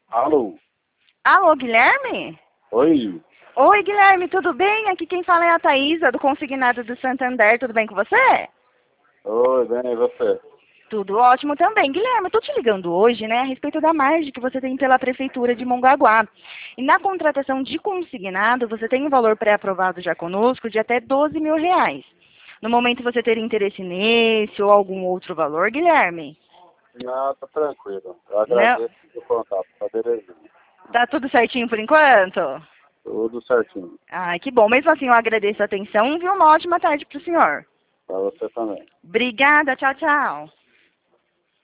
Alô? Alô, Guilherme? Oi? Oi, Guilherme, tudo bem? Aqui quem fala é a Thaísa, do Consignado do Santander. Tudo bem com você? Oi, bem, e você? Tudo ótimo também. Guilherme, eu tô te ligando hoje, né, a respeito da margem que você tem pela Prefeitura de Mongaguá. E na contratação de consignado, você tem um valor pré-aprovado já conosco de até R$ 12.000. No momento você ter interesse nesse ou algum outro valor, Guilherme? Não, tá tranquilo. Eu Não? agradeço o contato, tá belezinha. Tá tudo certinho por enquanto? Tudo certinho. Ai, que bom. Mesmo assim, eu agradeço a atenção, viu? Uma ótima tarde pro senhor. Pra você também. Obrigada, tchau, tchau.